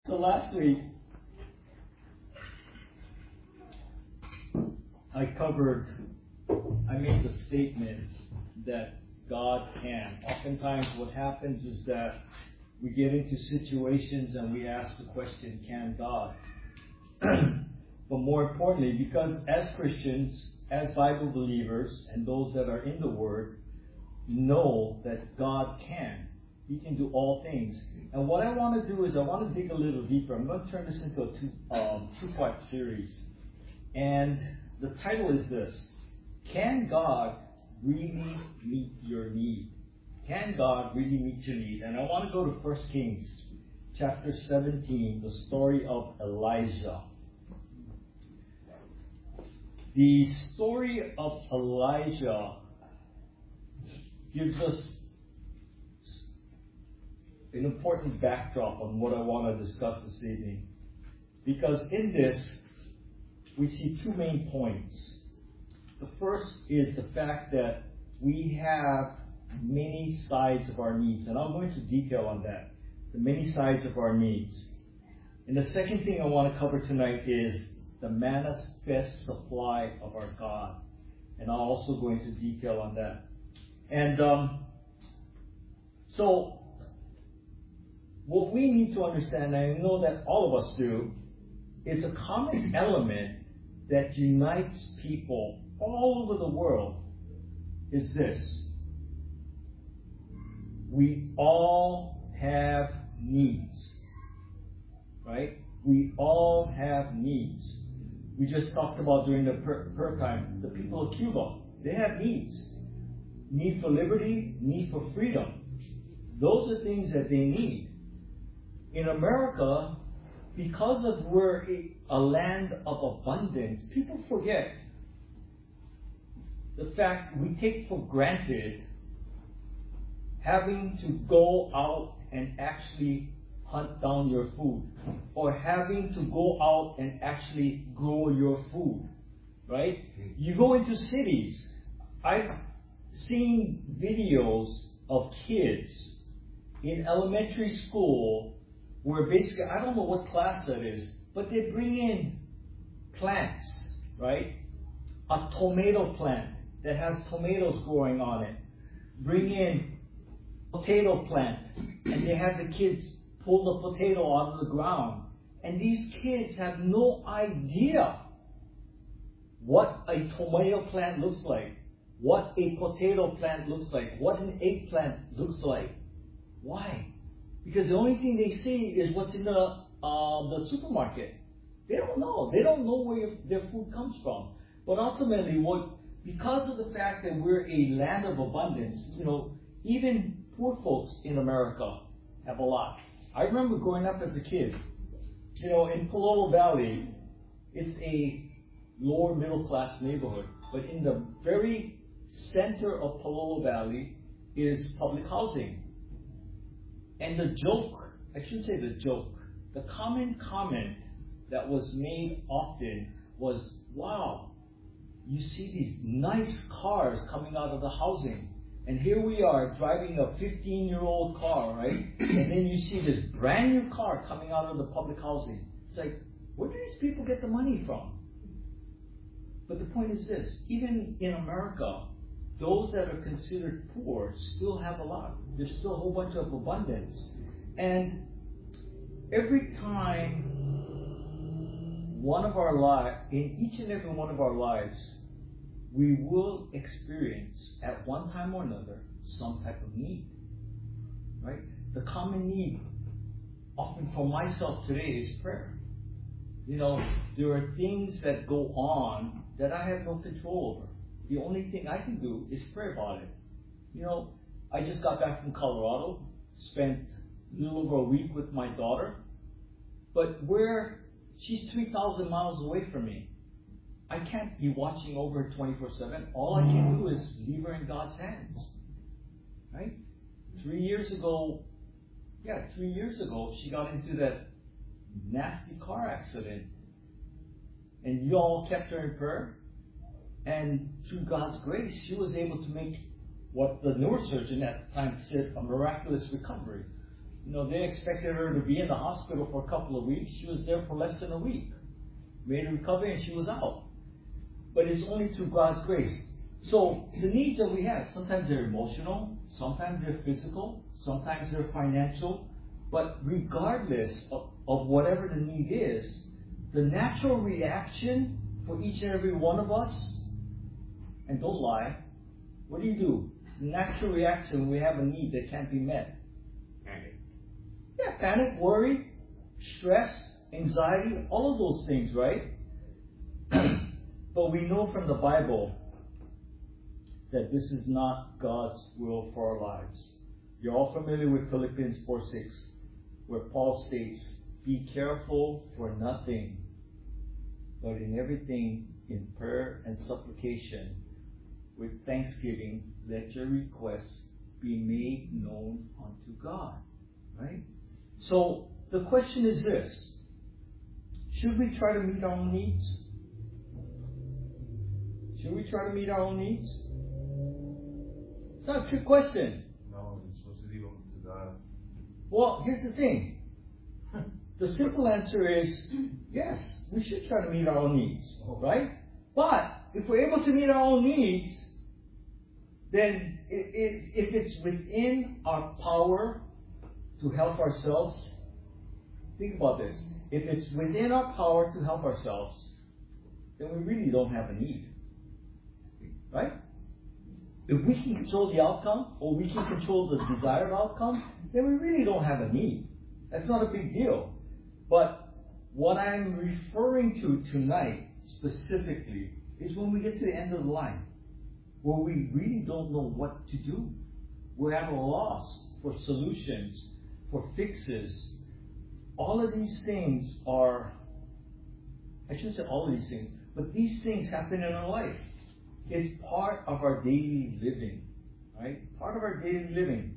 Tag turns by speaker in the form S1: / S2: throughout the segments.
S1: So last week, I made the statement that God can. Oftentimes what happens is that we get into situations and we ask the question, can God? But more importantly, because as Christians, as Bible believers, and those that are in the Word, know that God can. He can do all things. And what I want to do is I want to dig a little deeper. I'm going to turn this into a two-part series. And the title is this: Can God really meet your need? Can God really meet your need? And I want to go to 1 Kings chapter 17, the story of Elijah. The story of Elijah gives us an important backdrop on what I want to discuss this evening. Because in this, we see two main points. The first is the fact that we have many sides of our needs. And I'm going to detail on that, the many sides of our needs. And the second thing I want to cover tonight is the manifest supply of our God. And I'll also go into detail on that. And so what we need to understand, and I know that all of us do, is a common element that unites people all over the world is this. We all have needs. Right? We all have needs. We just talked about during the prayer time, the people of Cuba, they have needs. Need for liberty, need for freedom. Those are things that they need. In America, because of we're a land of abundance, people forget the fact we take for granted having to go out and actually hunt down your food, or having to go out and actually grow your food, right? You go into cities. I've seen videos of kids in elementary school where basically, I don't know what class that is, but they bring in plants, right? A tomato plant that has tomatoes growing on it. Bring in potato plant, and they have the kids pull the potato out of the ground. And these kids have no idea what a tomato plant looks like, what a potato plant looks like, what an eggplant looks like. Why? Because the only thing they see is what's in the supermarket. They don't know. They don't know where their food comes from. But ultimately, because of the fact that we're a land of abundance, even poor folks in America have a lot. I remember growing up as a kid, in Palolo Valley, it's a lower middle class neighborhood. But in the very center of Palolo Valley is public housing. And the common comment that was made often was, wow, you see these nice cars coming out of the housing. And here we are driving a 15-year-old car, right? And then you see this brand new car coming out of the public housing. It's like, where do these people get the money from? But the point is this, even in America, those that are considered poor still have a lot. There's still a whole bunch of abundance. And every time in each and every one of our lives, we will experience at one time or another some type of need. Right? The common need, often for myself today, is prayer. There are things that go on that I have no control over. The only thing I can do is pray about it. I just got back from Colorado, spent a little over a week with my daughter, but she's 3,000 miles away from me. I can't be watching over her 24/7. All I can do is leave her in God's hands. Right? 3 years ago, she got into that nasty car accident. And you all kept her in prayer. And through God's grace, she was able to make what the neurosurgeon at the time said a miraculous recovery. They expected her to be in the hospital for a couple of weeks. She was there for less than a week. Made a recovery and she was out. But it's only through God's grace. So the needs that we have, sometimes they're emotional, sometimes they're physical, sometimes they're financial. But regardless of whatever the need is, the natural reaction for each and every one of us, and don't lie, what do? The natural reaction when we have a need that can't be met.
S2: Panic.
S1: Yeah, panic, worry, stress, anxiety, all of those things, right? But we know from the Bible that this is not God's will for our lives. You're all familiar with Philippians 4:6, where Paul states, "Be careful for nothing, but in everything, in prayer and supplication, with thanksgiving, let your requests be made known unto God." Right? So the question is this: should we try to meet our own needs? Should we try to meet our own needs? It's not a trick question.
S2: No, you're supposed to leave them to God.
S1: Well, here's the thing. The simple answer is yes, we should try to meet our own needs, right? But if we're able to meet our own needs, then if it's within our power to help ourselves, think about this. If it's within our power to help ourselves, then we really don't have a need. Right? If we can control the outcome, or we can control the desired outcome, then we really don't have a need. That's not a big deal. But what I'm referring to tonight, specifically, is when we get to the end of the line, where we really don't know what to do. We're at a loss for solutions, for fixes. All of these things are, I shouldn't say all of these things, but these things happen in our life. It's part of our daily living, right? Part of our daily living.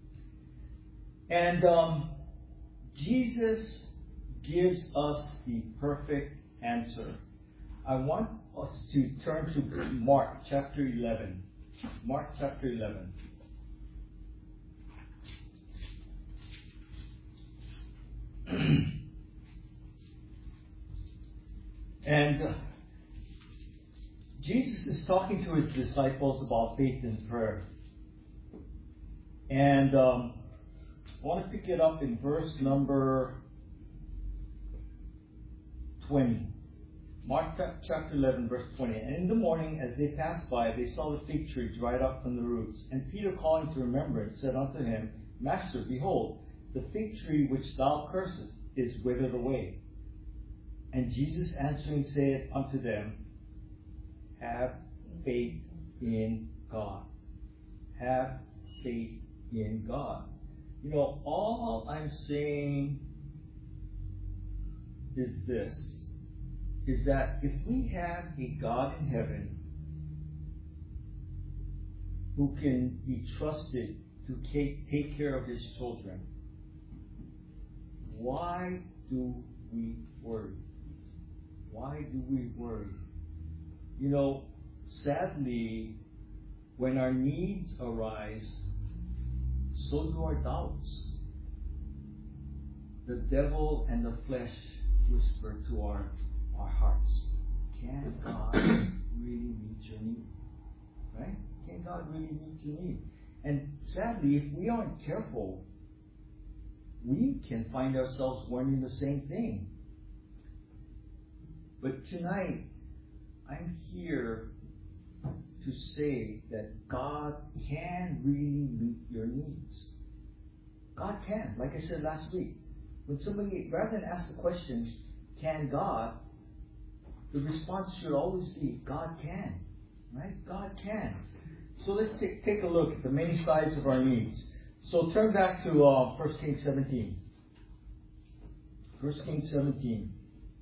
S1: And Jesus gives us the perfect answer. I want us to turn to Mark chapter 11. Mark chapter 11. And Jesus is talking to his disciples about faith and prayer. And I want to pick it up in verse number 20. Mark chapter 11, verse 20. "And in the morning, as they passed by, they saw the fig tree dried up from the roots. And Peter, calling to remembrance, said unto him, Master, behold, the fig tree which thou cursest is withered away. And Jesus answering said unto them, Have faith in God." Have faith in God. All I'm saying is this, is that if we have a God in heaven who can be trusted to take care of his children, why do we worry? Why do we worry? Sadly, when our needs arise, so do our doubts. The devil and the flesh whisper to our hearts, can God really meet your need? Right? Can God really meet your need? And sadly, if we aren't careful, we can find ourselves wondering the same thing. But tonight, I'm here to say that God can really meet your needs. God can. Like I said last week, when somebody, rather than ask the question, can God, the response should always be, God can. Right? God can. So let's take a look at the many sides of our needs. So turn back to 1 Kings 17. 1 Kings 17.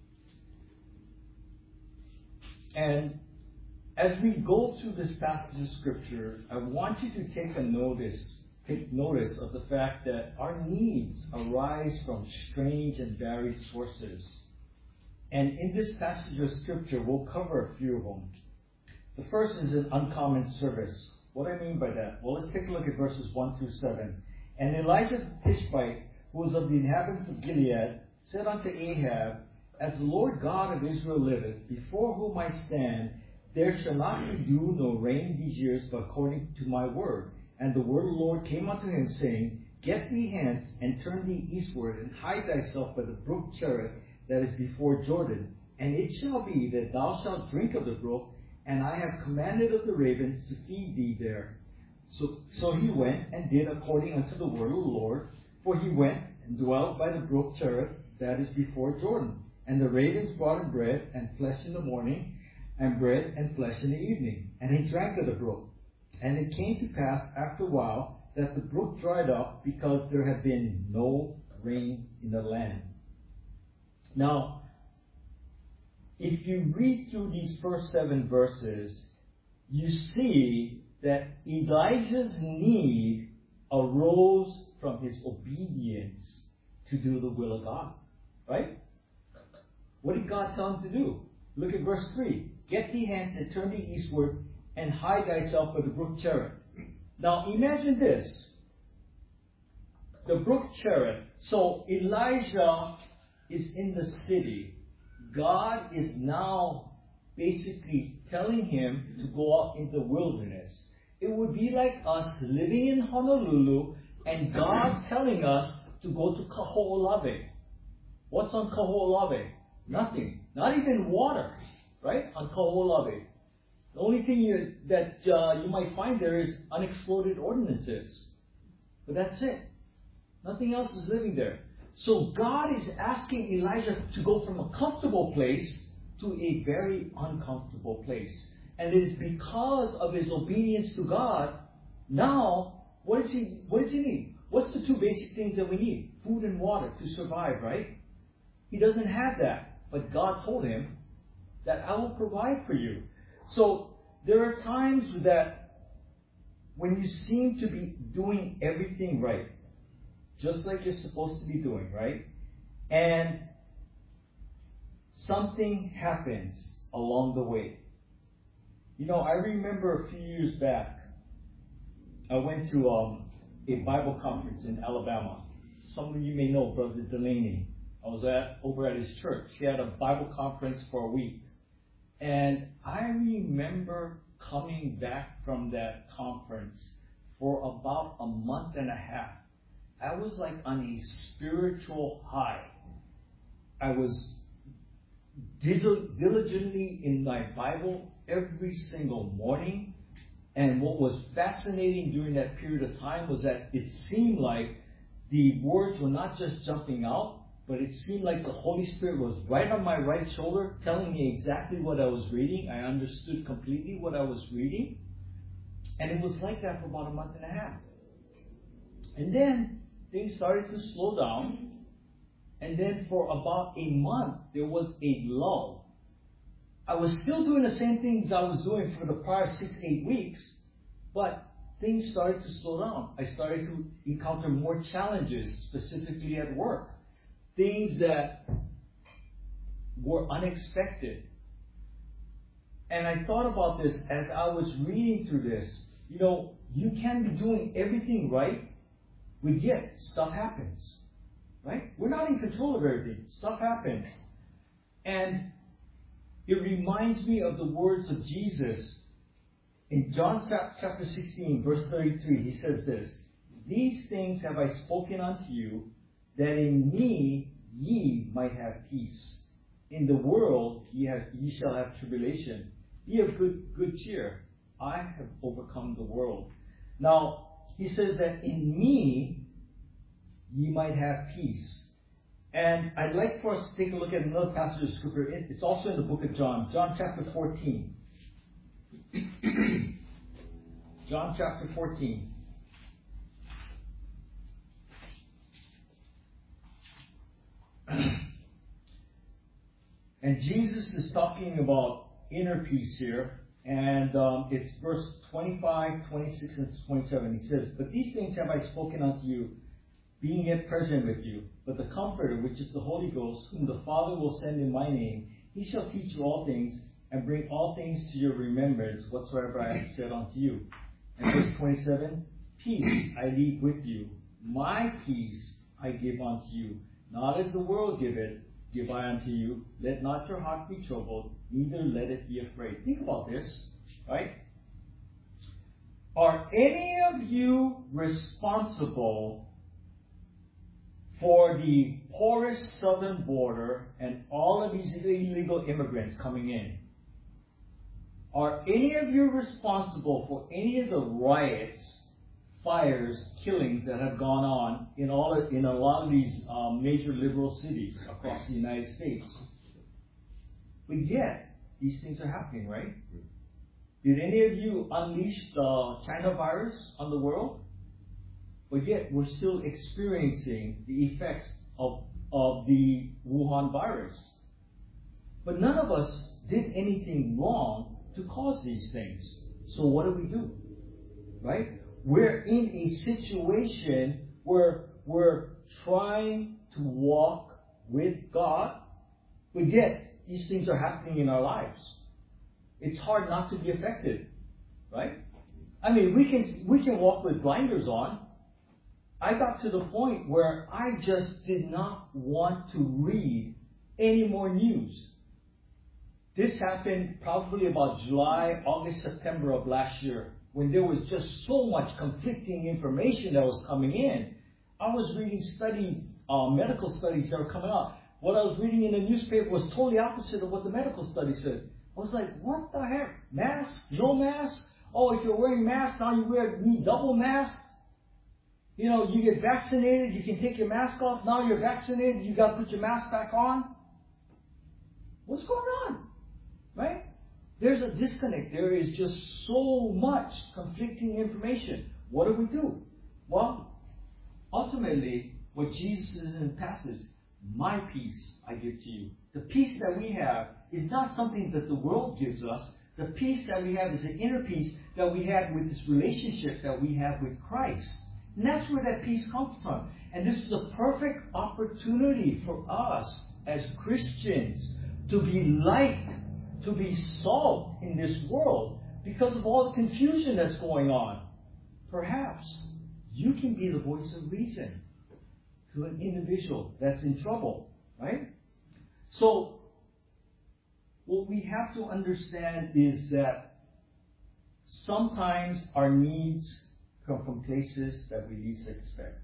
S1: And as we go through this passage of Scripture, I want you to take notice of the fact that our needs arise from strange and varied sources. And in this passage of Scripture, we'll cover a few of them. The first is an uncommon service. What do I mean by that? Well, let's take a look at verses 1 through 7. "And Elijah the Tishbite who was of the inhabitants of Gilead, said unto Ahab, As the Lord God of Israel liveth, before whom I stand, there shall not be dew nor rain these years, but according to my word. And the word of the Lord came unto him, saying, Get thee hence, and turn thee eastward, and hide thyself by the brook Cherith, that is before Jordan. And it shall be that thou shalt drink of the brook, and I have commanded of the ravens to feed thee there. So he went and did according unto the word of the Lord, for he went and dwelt by the brook Cherith, that is before Jordan. And the ravens brought him bread and flesh in the morning, and bread and flesh in the evening. And he drank of the brook. And it came to pass after a while that the brook dried up, because there had been no rain in the land. Now, if you read through these first 7 verses, you see that Elijah's need arose from his obedience to do the will of God. Right? What did God tell him to do? Look at verse 3. Get thee hence and turn thee eastward, and hide thyself by the brook Cherith. Now imagine this. The brook Cherith. So Elijah is in the city. God is now basically telling him to go out in the wilderness. It would be like us living in Honolulu and God telling us to go to Kaho'olawe. What's on Kaho'olawe? Nothing. Not even water, right? On Kaho'olawe. The only thing that you might find there is unexploded ordnances. But that's it. Nothing else is living there. So God is asking Elijah to go from a comfortable place to a very uncomfortable place. And it is because of his obedience to God. Now, what does he need? What's the 2 basic things that we need? Food and water to survive, right? He doesn't have that. But God told him that I will provide for you. So there are times that when you seem to be doing everything right, just like you're supposed to be doing, right? And something happens along the way. You know, I remember a few years back, I went to a Bible conference in Alabama. Some of you may know Brother Delaney. I was over at his church. He had a Bible conference for a week. And I remember coming back from that conference for about a month and a half. I was like on a spiritual high. I was diligently in my Bible every single morning. And what was fascinating during that period of time was that it seemed like the words were not just jumping out, but it seemed like the Holy Spirit was right on my right shoulder telling me exactly what I was reading. I understood completely what I was reading. And it was like that for about a month and a half. And then things started to slow down. And then for about a month, there was a lull. I was still doing the same things I was doing for the prior 6-8 weeks, but things started to slow down. I started to encounter more challenges, specifically at work. Things that were unexpected. And I thought about this as I was reading through this. You know, you can be doing everything right, but yet stuff happens. Right? We're not in control of everything. Stuff happens. And it reminds me of the words of Jesus in John chapter 16, verse 33. He says this, These things have I spoken unto you, that in me ye might have peace. In the world ye shall have tribulation. Be of good cheer. I have overcome the world. Now, he says that in me ye might have peace. And I'd like for us to take a look at another passage of Scripture. It's also in the book of John. John chapter 14. John chapter 14. And Jesus is talking about inner peace here. And it's verse 25, 26, and 27. He says, But these things have I spoken unto you, being yet present with you. But the Comforter, which is the Holy Ghost, whom the Father will send in my name, he shall teach you all things, and bring all things to your remembrance, whatsoever I have said unto you. And verse 27, Peace I leave with you, my peace I give unto you. Not as the world giveth, give I unto you. Let not your heart be troubled, neither let it be afraid. Think about this, right? Are any of you responsible for the porous southern border and all of these illegal immigrants coming in? Are any of you responsible for any of the riots, fires, killings that have gone on in a lot of these major liberal cities across the United States? But yet, these things are happening, right? Did any of you unleash the China virus on the world? But yet, we're still experiencing the effects of the Wuhan virus. But none of us did anything wrong to cause these things. So what do? Right? We're in a situation where we're trying to walk with God, but yet these things are happening in our lives. It's hard not to be affected, right? I mean, we can walk with blinders on. I got to the point where I just did not want to read any more news. This happened probably about July, August, September of last year, when there was just so much conflicting information that was coming in. I was reading studies, medical studies that were coming out. What I was reading in the newspaper was totally opposite of what the medical study said. I was like, what the heck? Mask? No mask? Oh, if you're wearing mask, now you need double mask? You know, you get vaccinated, you can take your mask off. Now you're vaccinated, you got to put your mask back on. What's going on? Right? There's a disconnect. There is just so much conflicting information. What do? Well, ultimately, what Jesus is in the passage, my peace I give to you. The peace that we have is not something that the world gives us. The peace that we have is an inner peace that we have with this relationship that we have with Christ. And that's where that peace comes from. And this is a perfect opportunity for us as Christians to be light, to be salt in this world because of all the confusion that's going on. Perhaps you can be the voice of reason to an individual that's in trouble, right? So, what we have to understand is that sometimes our needs come from places that we least expect.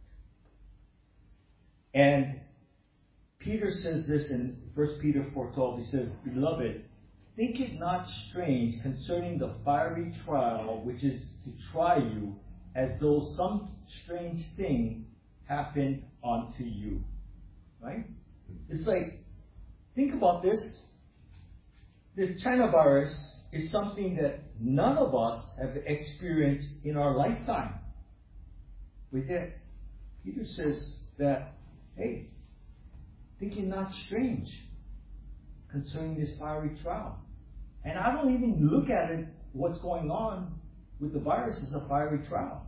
S1: And Peter says this in 1 Peter 4:12. He says, Beloved, think it not strange concerning the fiery trial which is to try you, as though some strange thing happened unto you. Right? It's like, think about this. This China virus is something that none of us have experienced in our lifetime. With that, Peter says that, hey, think it not strange concerning this fiery trial. And I don't even look at it, what's going on with the virus as a fiery trial.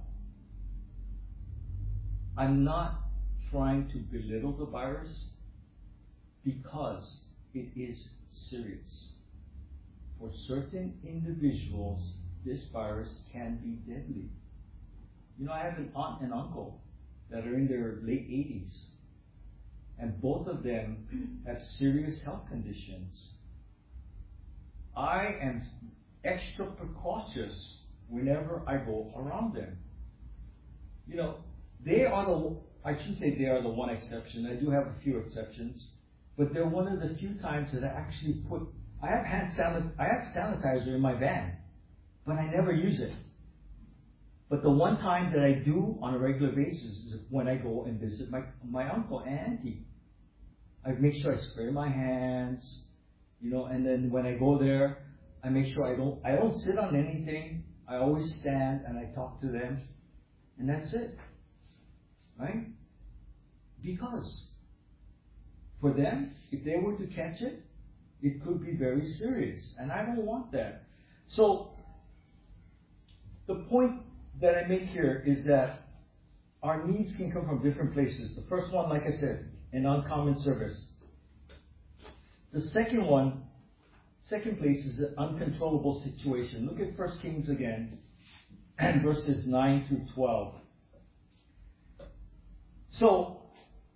S1: I'm not trying to belittle the virus because it is serious. For certain individuals, this virus can be deadly. You know, I have an aunt and uncle that are in their late 80s, and both of them have serious health conditions. I am extra precautious whenever I go around them. You know, I shouldn't say they are the one exception. I do have a few exceptions, but they're one of the few times that I actually I have sanitizer in my van, but I never use it. But the one time that I do on a regular basis is when I go and visit my uncle and auntie. I make sure I spray my hands, you know, and then when I go there, I make sure I don't sit on anything. I always stand and I talk to them, and that's it. Right? Because for them, if they were to catch it, it could be very serious, and I don't want that. So the point that I make here is that our needs can come from different places. The first one, like I said, an uncommon service. The second place is an uncontrollable situation. Look at 1 Kings again, and verses 9 to 12. So,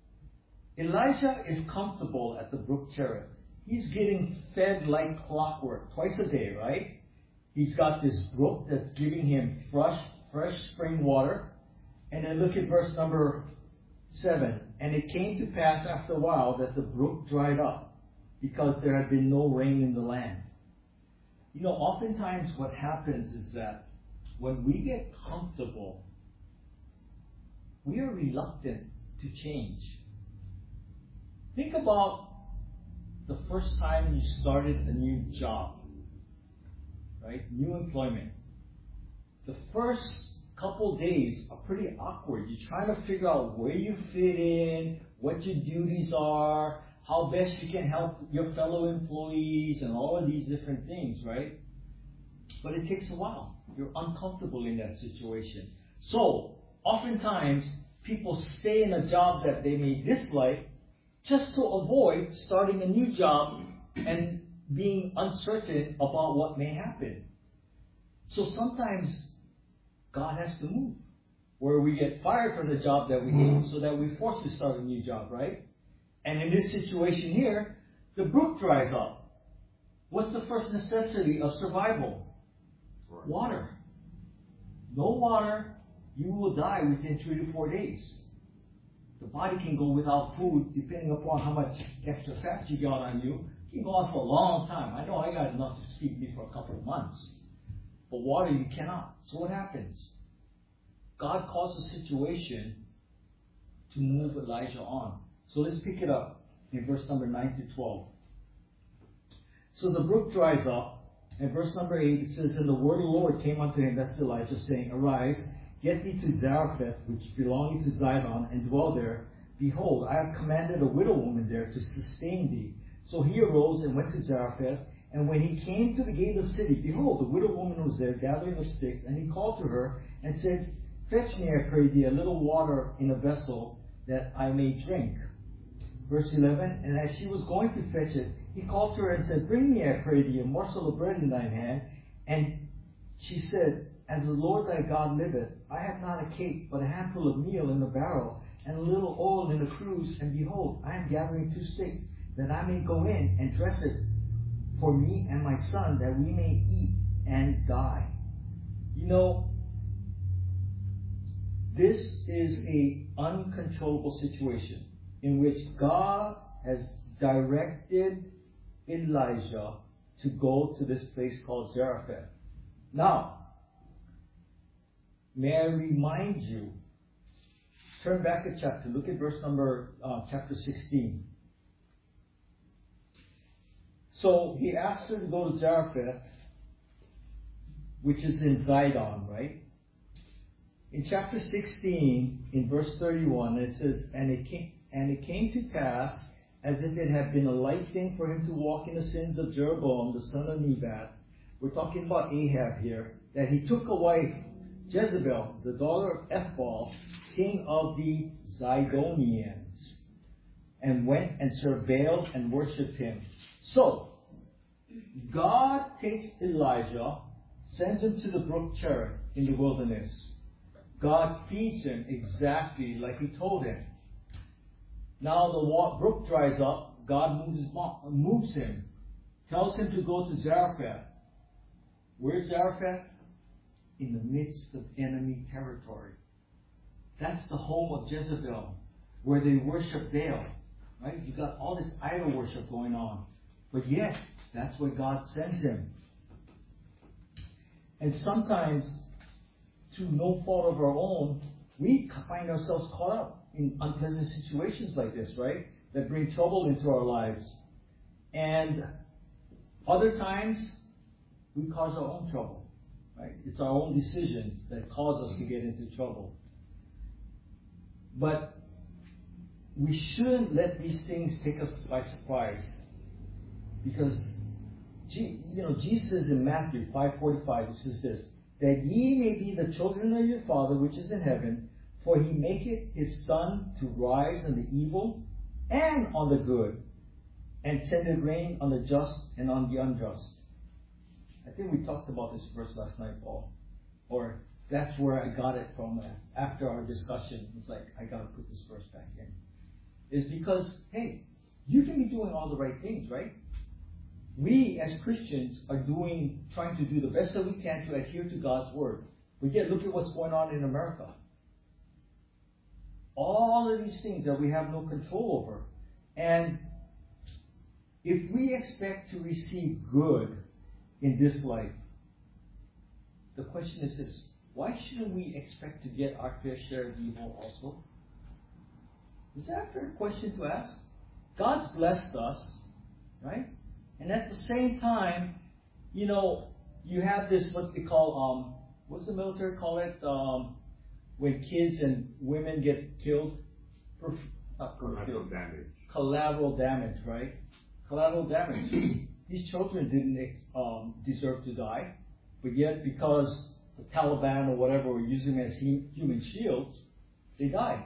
S1: Elijah is comfortable at the brook Cherith. He's getting fed like clockwork twice a day, right? He's got this brook that's giving him fresh spring water. And then look at verse number 7. And it came to pass after a while that the brook dried up, because there had been no rain in the land. You know, oftentimes what happens is that when we get comfortable, we are reluctant to change. Think about the first time you started a new job, right? New employment. The first couple days are pretty awkward. You're trying to figure out where you fit in, what your duties are, how best you can help your fellow employees, and all of these different things, right? But it takes a while. You're uncomfortable in that situation. So, oftentimes, people stay in a job that they may dislike just to avoid starting a new job and being uncertain about what may happen. So sometimes God has to move, where we get fired from the job that we hate so that we're forced to start a new job, right? And in this situation here, the brook dries up. What's the first necessity of survival? Water. No water, you will die within 3 to 4 days. The body can go without food depending upon how much extra fat you got on you. It can go on for a long time. I know I got enough to keep me for a couple of months. But water you cannot. So what happens? God caused a situation to move Elijah on. So let's pick it up in verse number 9 to 12. So the brook dries up. And verse number 8, it says, And the word of the Lord came unto him, that's Elijah, saying, Arise, get thee to Zarephath, which belongeth to Zidon, and dwell there. Behold, I have commanded a widow woman there to sustain thee. So he arose and went to Zarephath. And when he came to the gate of the city, behold, the widow woman was there, gathering of sticks. And he called to her, and said, Fetch me, I pray thee, a little water in a vessel, that I may drink. Verse 11, And as she was going to fetch it, he called to her and said, Bring me, I pray thee, a morsel of bread in thine hand. And she said, As the Lord thy God liveth, I have not a cake, but a handful of meal in a barrel, and a little oil in a cruse. And behold, I am gathering 2 sticks, that I may go in and dress it for me and my son, that we may eat and die. You know, this is an uncontrollable situation in which God has directed Elijah to go to this place called Zarephath. Now, may I remind you, turn back a chapter, look at verse number, chapter 16. So he asked her to go to Zarephath, which is in Zidon, right? In chapter 16, in verse 31, it says, And it came to pass, as if it had been a light thing for him to walk in the sins of Jeroboam, the son of Nebat. We're talking about Ahab here, that he took a wife, Jezebel, the daughter of Ethbaal, king of the Zidonians, and went and served Baal and worshipped him. So, God takes Elijah, sends him to the brook Cherith in the wilderness. God feeds him exactly like he told him. Now the brook dries up. God moves him, tells him to go to Zarephath. Where's Zarephath? In the midst of enemy territory. That's the home of Jezebel, where they worship Baal. Right? You got all this idol worship going on. But yet, that's where God sends him. And sometimes, to no fault of our own, we find ourselves caught up in unpleasant situations like this, right? That bring trouble into our lives. And other times, we cause our own trouble, right? It's our own decisions that cause us to get into trouble. But we shouldn't let these things take us by surprise. Because, Jesus says in Matthew 5:45, he says this, That ye may be the children of your Father which is in heaven, for he maketh his sun to rise on the evil and on the good, and sendeth rain on the just and on the unjust. I think we talked about this verse last night, Paul. Or that's where I got it from after our discussion. It's like, I got to put this verse back in. is because, hey, you can be doing all the right things, right? We as Christians are trying to do the best that we can to adhere to God's Word. But yet, look at what's going on in America. All of these things that we have no control over. And if we expect to receive good in this life, the question is this: why shouldn't we expect to get our fair share of evil also? Is that a fair question to ask? God's blessed us, right? And at the same time, you have this, what they call, what's the military call it? When kids and women get killed?
S2: Collateral damage.
S1: Collateral damage, right? Collateral damage. These children didn't deserve to die, but yet because the Taliban or whatever were using them as human shields, they died.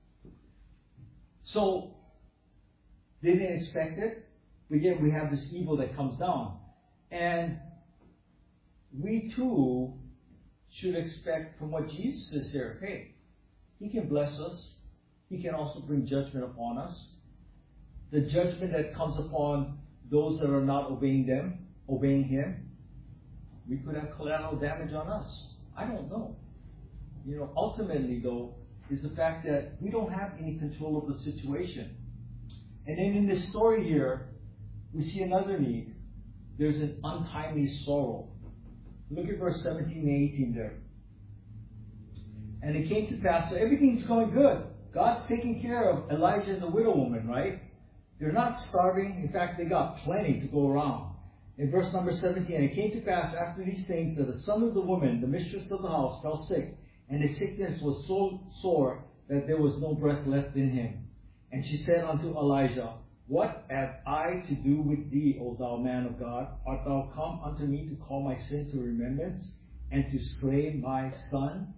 S1: So, they didn't expect it, but yet we have this evil that comes down. And we too should expect from what Jesus says here, hey, He can bless us. He can also bring judgment upon us. The judgment that comes upon those that are not obeying Him, we could have collateral damage on us. I don't know. Ultimately though, is the fact that we don't have any control of the situation. And then in this story here, we see another need. There's an untimely sorrow. Look at verse 17 and 18 there. And it came to pass, so everything's going good. God's taking care of Elijah and the widow woman, right? They're not starving. In fact, they got plenty to go around. In verse number 17, and it came to pass after these things that the son of the woman, the mistress of the house, fell sick, and his sickness was so sore that there was no breath left in him. And she said unto Elijah, What have I to do with thee, O thou man of God? Art thou come unto me to call my sin to remembrance, and to slay my son?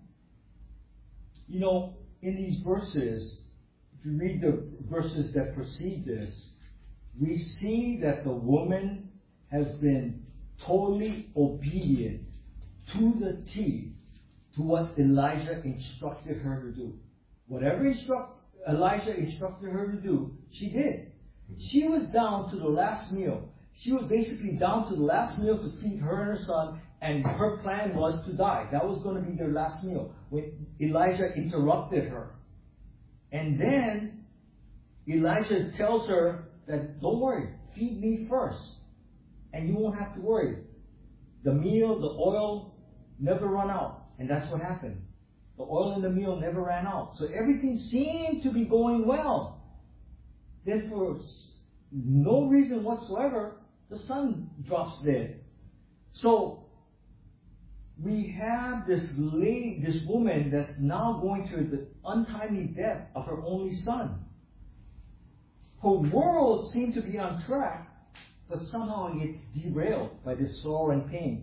S1: In these verses, if you read the verses that precede this, we see that the woman has been totally obedient to the T to what Elijah instructed her to do. Whatever Elijah instructed her to do, she did. She was down to the last meal. She was basically down to the last meal to feed her and her son, and her plan was to die. That was going to be their last meal when Elijah interrupted her. And then Elijah tells her that, don't worry, feed me first, and you won't have to worry. The meal, the oil never run out. And that's what happened. The oil in the meal never ran out. So everything seemed to be going well. Then for no reason whatsoever, the son drops dead. So we have this woman that's now going through the untimely death of her only son. Her world seemed to be on track, but somehow it gets derailed by this sorrow and pain.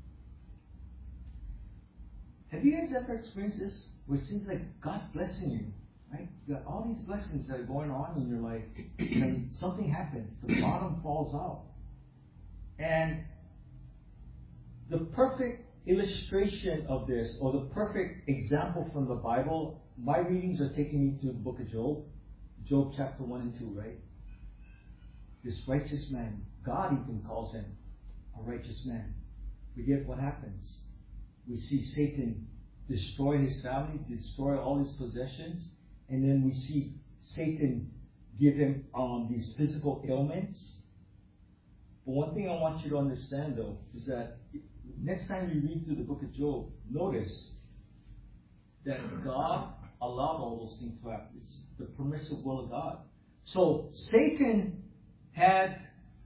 S1: Have you guys ever experienced this? Where it seems like God's blessing you, right? You got all these blessings that are going on in your life, and something happens. The bottom falls out. And the perfect illustration of this, or the perfect example from the Bible, my readings are taking me to the book of Job. Job chapter 1 and 2, right? This righteous man, God even calls him a righteous man. But yet what happens? We see Satan destroy his family, destroy all his possessions, and then we see Satan give him these physical ailments. But one thing I want you to understand, though, is that next time you read through the book of Job, notice that God allowed all those things to happen. It's the permissive will of God. So Satan had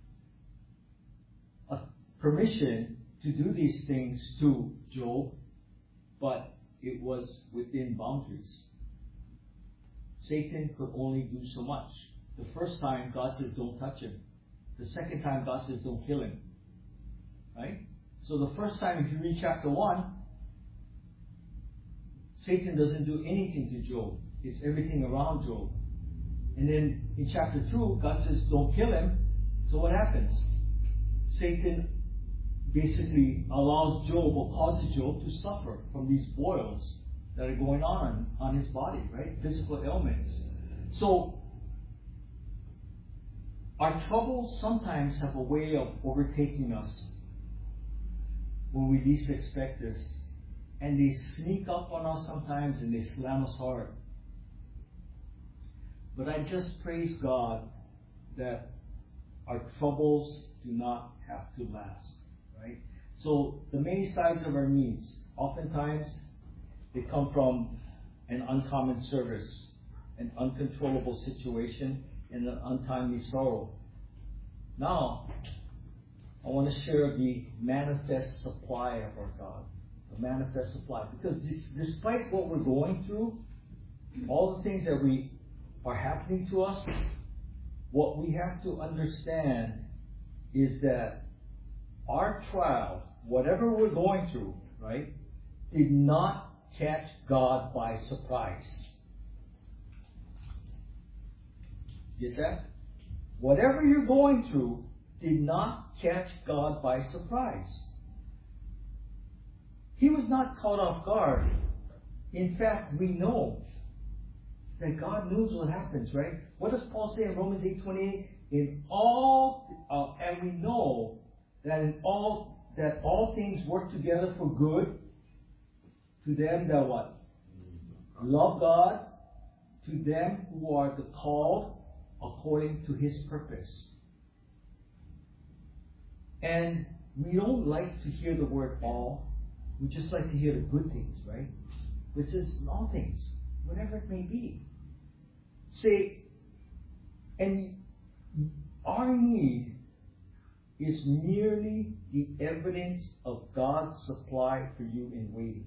S1: a permission to do these things to Job, but it was within boundaries. Satan could only do so much. The first time, God says, don't touch him. The second time, God says, don't kill him. Right? So the first time, if you read chapter 1, Satan doesn't do anything to Job. It's everything around Job. And then in chapter 2, God says, don't kill him. So what happens? Satan basically allows Job, or causes Job to suffer from these boils that are going on his body, right? Physical ailments. So Our troubles sometimes have a way of overtaking us when we least expect this. And they sneak up on us sometimes and they slam us hard. But I just praise God that our troubles do not have to last, right? So the many sides of our needs, oftentimes they come from an uncommon service, an uncontrollable situation, and an untimely sorrow. Now, I want to share the manifest supply of our God. The manifest supply. Because despite what we're going through, all the things that are happening to us, what we have to understand is that our trial, whatever we're going through, right, did not catch God by surprise. Get that? Whatever you're going through did not catch God by surprise. He was not caught off guard. In fact, we know that God knows what happens, right? What does Paul say in Romans 8:28? And we know that all things work together for good to them that what? Love God, to them who are the called according to His purpose. And we don't like to hear the word all. We just like to hear the good things, right? Which is all things, whatever it may be. Say, and our need is merely the evidence of God's supply for you in waiting.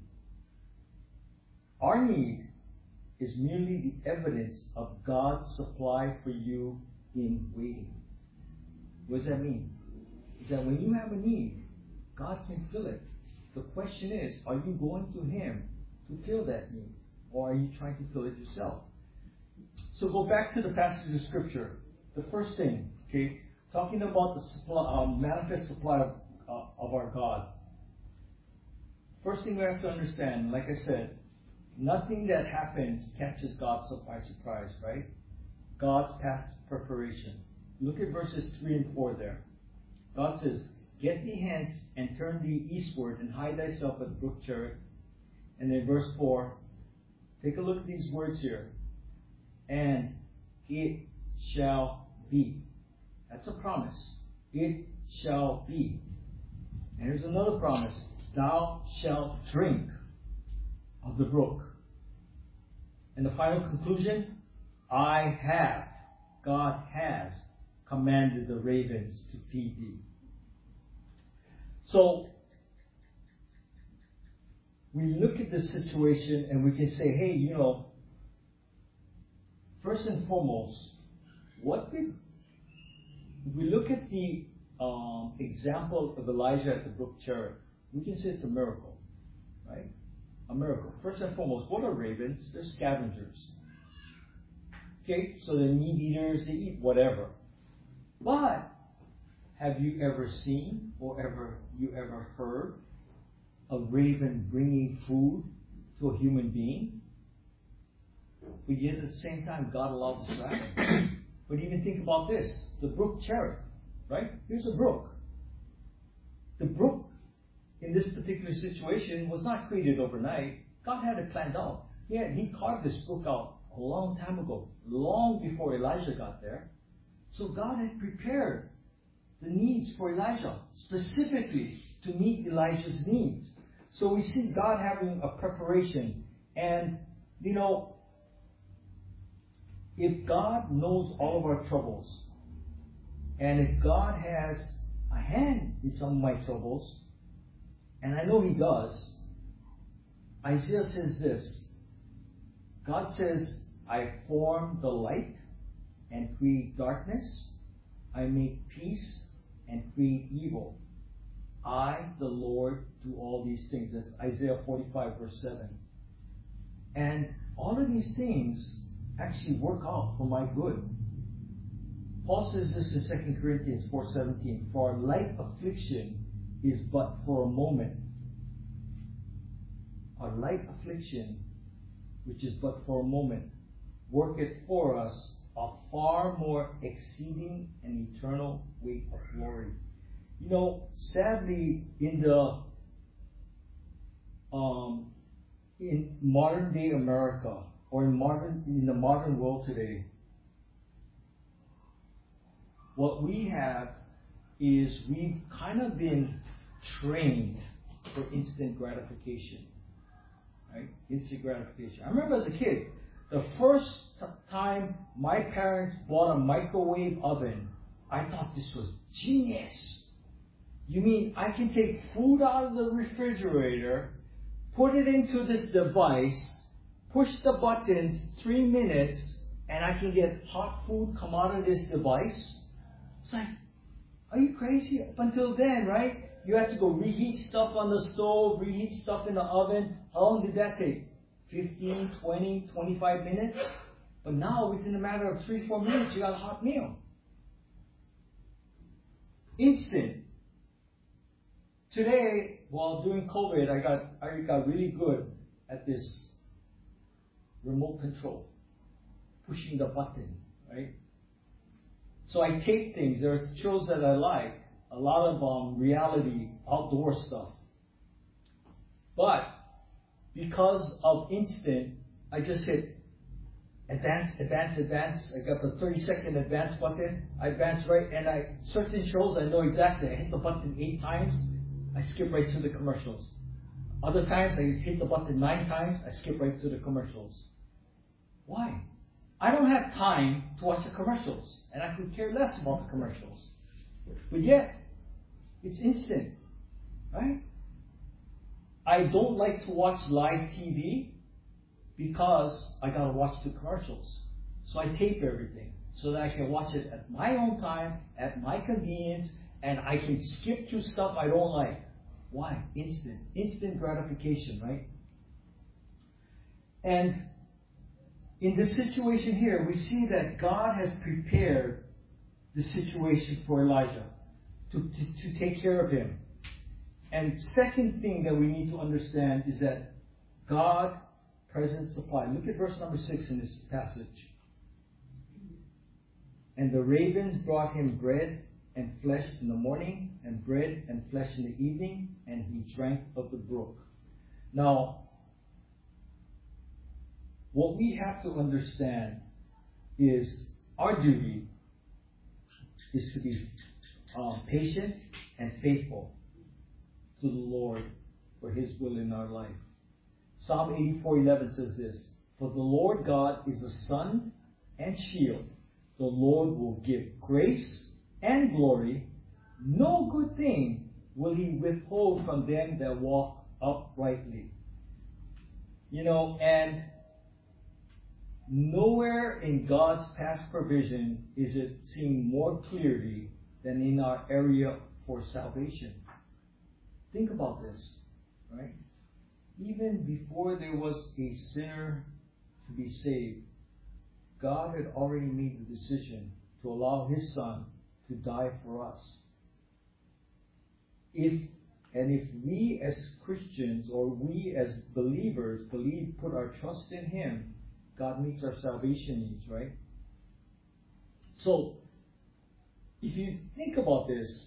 S1: Our need is merely the evidence of God's supply for you in waiting. What does that mean? Is that when you have a need, God can fill it. The question is, are you going to Him to fill that need? Or are you trying to fill it yourself? So go back to the passage of Scripture. The first thing, okay, talking about the supply, manifest supply of our God. First thing we have to understand, like I said, nothing that happens catches God by surprise, right? God's past preparation. Look at verses 3 and 4 there. God says, "Get thee hence, and turn thee eastward, and hide thyself at the brook Cherith." And then verse 4, take a look at these words here. "And it shall be." That's a promise. It shall be. And here's another promise. "Thou shalt drink of the brook." And the final conclusion, "I have," God has, "commanded the ravens to feed thee." So, we look at this situation and we can say, hey, first and foremost, if we look at the example of Elijah at the brook Cherith, we can say it's a miracle, right? A miracle. First and foremost, what are ravens? They're scavengers. Okay, so they're meat eaters, they eat whatever. But, have you ever seen or ever heard a raven bringing food to a human being? But yet at the same time, God allowed this to happen. But even think about this. The brook Cherith, right? Here's a brook. The brook, in this particular situation, was not created overnight. God had it planned out. He carved this brook out a long time ago, long before Elijah got there. So God had prepared the needs for Elijah, specifically to meet Elijah's needs. So we see God having a preparation. And, if God knows all of our troubles, and if God has a hand in some of my troubles, and I know He does, Isaiah says this. God says, "I form the light and create darkness. I make peace and create evil. I, the Lord, do all these things." That's Isaiah 45, verse 7. And all of these things actually work out for my good. Paul says this in 2 Corinthians 4:17. "For our light affliction is but for a moment. Our light affliction, which is but for a moment, worketh for us a far more exceeding and eternal weight of glory. You know, sadly, in modern day America, or in the modern world today, what we have is we've kind of been trained for instant gratification. Right? Instant gratification. I remember as a kid, the first time my parents bought a microwave oven, I thought this was genius. You mean I can take food out of the refrigerator, put it into this device, push the buttons 3 minutes, and I can get hot food come out of this device? It's like, are you crazy? Up until then, right? You had to go reheat stuff on the stove, reheat stuff in the oven. How long did that take? 15, 20, 25 minutes? But now, within a matter of 3-4 minutes, you got a hot meal. Instant. Today, while doing COVID, I got really good at this remote control. Pushing the button, right? So I tape things. There are shows that I like. A lot of reality, outdoor stuff. But because of instant, I just hit advance. I got the 30-second advance button. I advance right, and certain shows I know exactly. I hit the button 8 times. I skip right to the commercials. Other times I hit the button 9 times. I skip right to the commercials. Why? I don't have time to watch the commercials, and I could care less about the commercials. But yet, it's instant, right? I don't like to watch live TV because I gotta watch the commercials. So I tape everything so that I can watch it at my own time, at my convenience, and I can skip to stuff I don't like. Why? Instant gratification, right? And in this situation here, we see that God has prepared the situation for Elijah to take care of him. And second thing that we need to understand is that God present supply. Look at verse number 6 in this passage. And the ravens brought him bread and flesh in the morning, and bread and flesh in the evening, and he drank of the brook. Now, what we have to understand is our duty is to be patient and faithful to the Lord for His will in our life. Psalm 84:11 says this: For the Lord God is a sun and shield. The Lord will give grace and glory. No good thing will He withhold from them that walk uprightly. You know, and nowhere in God's past provision is it seen more clearly than in our area for salvation. Think about this, right? Even before there was a sinner to be saved, God had already made the decision to allow His Son to die for us. If we as Christians, or we as believers, put our trust in Him, God meets our salvation needs, right? So, if you think about this,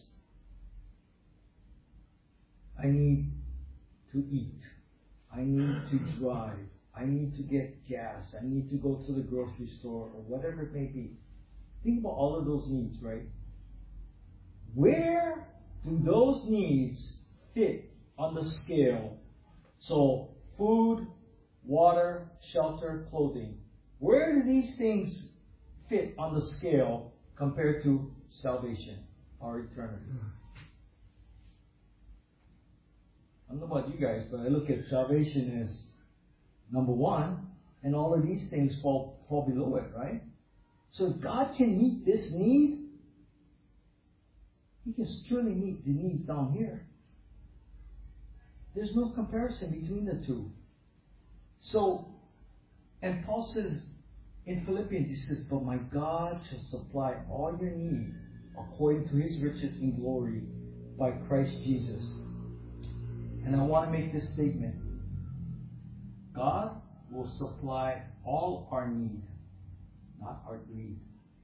S1: I need to eat. I need to drive. I need to get gas. I need to go to the grocery store, or whatever it may be. Think about all of those needs, right? Where do those needs fit on the scale? So, food, water, shelter, clothing. Where do these things fit on the scale compared to salvation, our eternity? I don't know about you guys, but I look at salvation as number one, and all of these things fall below it, right? So if God can meet this need, He can surely meet the needs down here. There's no comparison between the two. So, and Paul says in Philippians, he says, But my God shall supply all your need according to His riches in glory by Christ Jesus. And I want to make this statement. God will supply all our need. not our greed.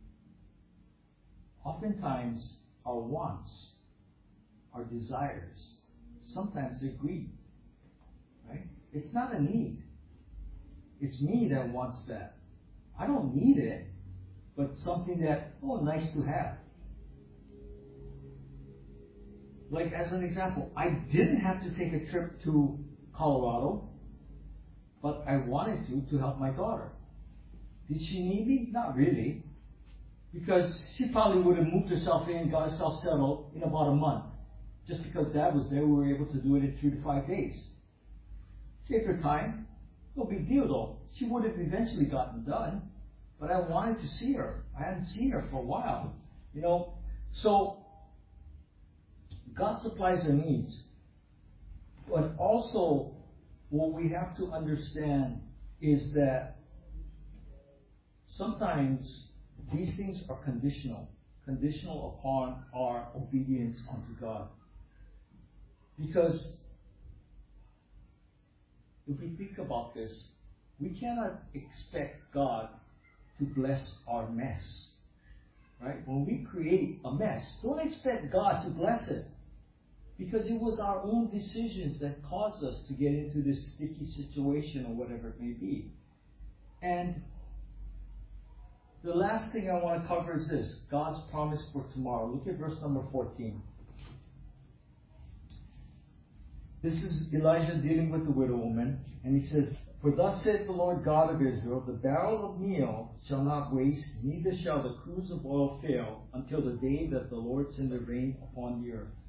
S1: Oftentimes, our wants, our desires, sometimes they're greed. Right? It's not a need. It's me that wants that. I don't need it, but something that, nice to have. Like, as an example, I didn't have to take a trip to Colorado, but I wanted to help my daughter. Did she need me? Not really. Because she probably would have moved herself in, got herself settled in about a month. Just because Dad was there, we were able to do it in 3 to 5 days. Saved her time. No big deal though. She would have eventually gotten done. But I wanted to see her. I hadn't seen her for a while. So God supplies our needs. But also, what we have to understand is that sometimes these things are conditional upon our obedience unto God. Because if we think about this, we cannot expect God to bless our mess. Right? When we create a mess, don't expect God to bless it. Because it was our own decisions that caused us to get into this sticky situation or whatever it may be. And the last thing I want to cover is this, God's promise for tomorrow. Look at verse number 14. This is Elijah dealing with the widow woman, and he says, "For thus saith the Lord God of Israel, the barrel of meal shall not waste, neither shall the cruse of oil fail, until the day that the Lord send the rain upon the earth."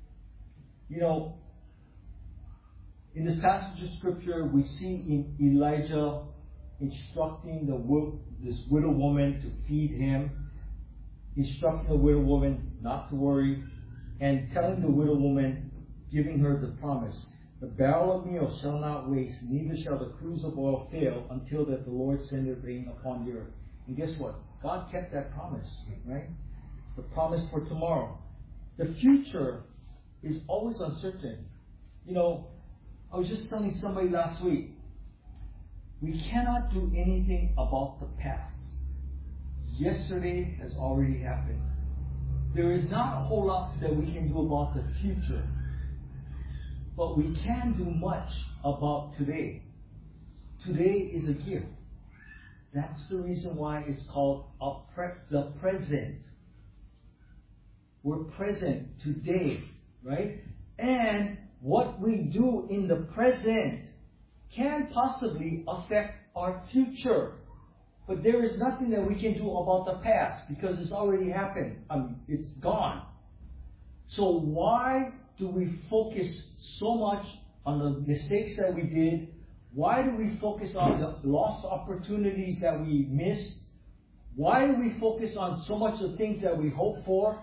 S1: In this passage of Scripture, we see Elijah instructing this widow woman to feed him, instructing the widow woman not to worry, and telling the widow woman, giving her the promise, "The barrel of meal shall not waste, neither shall the cruse of oil fail, until that the Lord send the rain upon the earth." And guess what? God kept that promise, right? The promise for tomorrow. The future is always uncertain. I was just telling somebody last week, we cannot do anything about the past. Yesterday has already happened. There is not a whole lot that we can do about the future. But we can do much about today. Today is a gift. That's the reason why it's called the present. We're present today, right? And what we do in the present can possibly affect our future. But there is nothing that we can do about the past because it's already happened. It's gone. So why do we focus so much on the mistakes that we did? Why do we focus on the lost opportunities that we missed? Why do we focus on so much of the things that we hope for?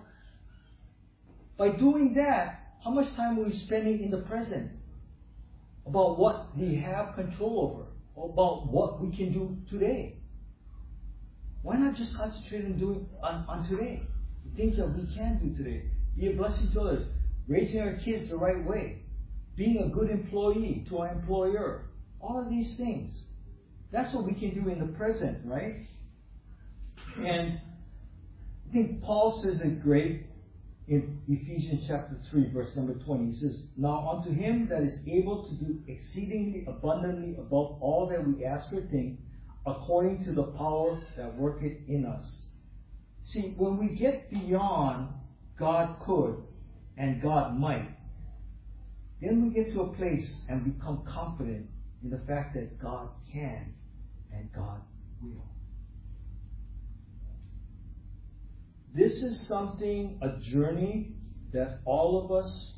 S1: By doing that, how much time are we spending in the present? About what we have control over, about what we can do today. Why not just concentrate on doing on today? The things that we can do today. Be a blessing to others. Raising our kids the right way. Being a good employee to our employer. All of these things. That's what we can do in the present, right? And I think Paul says it great in Ephesians chapter 3, verse number 20. He says, "Now unto him that is able to do exceedingly abundantly above all that we ask or think, according to the power that worketh in us." See, when we get beyond God could and God might, then we get to a place and become confident in the fact that God can and God will. This is a journey that all of us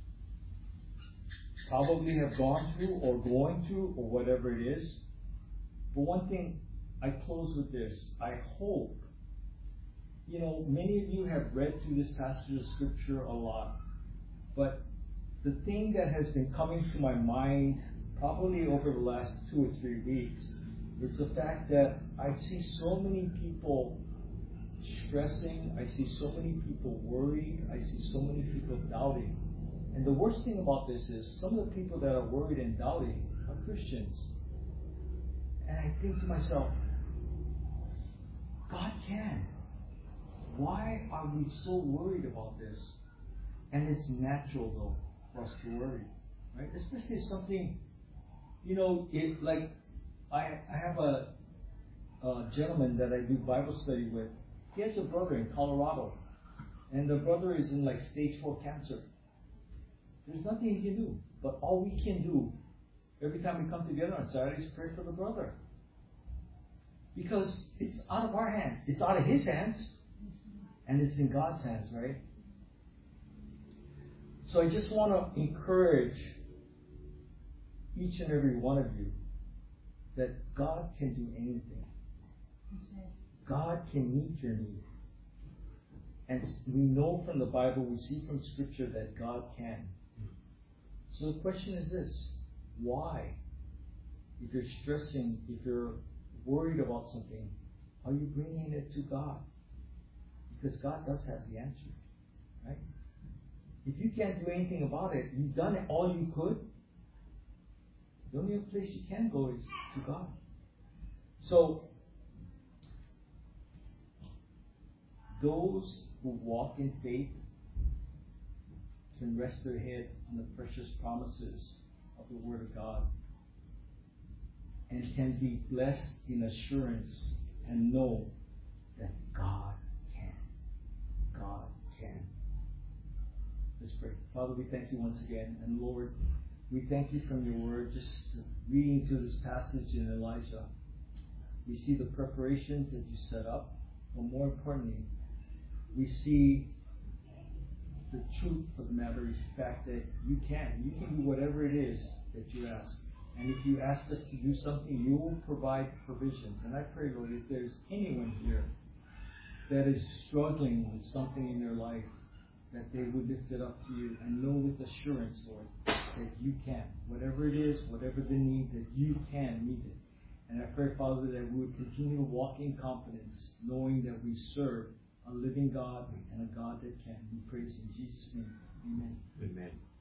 S1: probably have gone through or going through or whatever it is. But one thing, I close with this. I hope, many of you have read through this passage of Scripture a lot, but the thing that has been coming to my mind probably over the last 2 or 3 weeks is the fact that I see so many people stressing, I see so many people worried, I see so many people doubting. And the worst thing about this is some of the people that are worried and doubting are Christians. And I think to myself, God can. Why are we so worried about this? And it's natural, though, for us to worry, right? Especially if something, I have a gentleman that I do Bible study with. He has a brother in Colorado, and the brother is in stage 4 cancer. There's nothing he can do, but all we can do every time we come together on Saturdays, pray for the brother. Because it's out of our hands. It's out of his hands. And it's in God's hands, right? So I just want to encourage each and every one of you that God can do anything. God can meet your need. And we know from the Bible, we see from Scripture that God can. So the question is this: why? If you're stressing, if you're worried about something, are you bringing it to God? Because God does have the answer, right? If you can't do anything about it, you've done it all you could. The only place you can go is to God. So, those who walk in faith can rest their head on the precious promises of the Word of God and can be blessed in assurance and know that God can. God can. Let's pray. Father, we thank you once again. And Lord, we thank you from your Word, just reading through this passage in Elijah. We see the preparations that you set up, but more importantly, we see the truth of the matter is the fact that you can. You can do whatever it is that you ask. And if you ask us to do something, you will provide provisions. And I pray, Lord, if there's anyone here that is struggling with something in their life, that they would lift it up to you and know with assurance, Lord, that you can. Whatever it is, whatever the need, that you can meet it. And I pray, Father, that we would continue to walk in confidence, knowing that we serve a living God and a God that can. We praise in Jesus' name. Amen.
S2: Amen.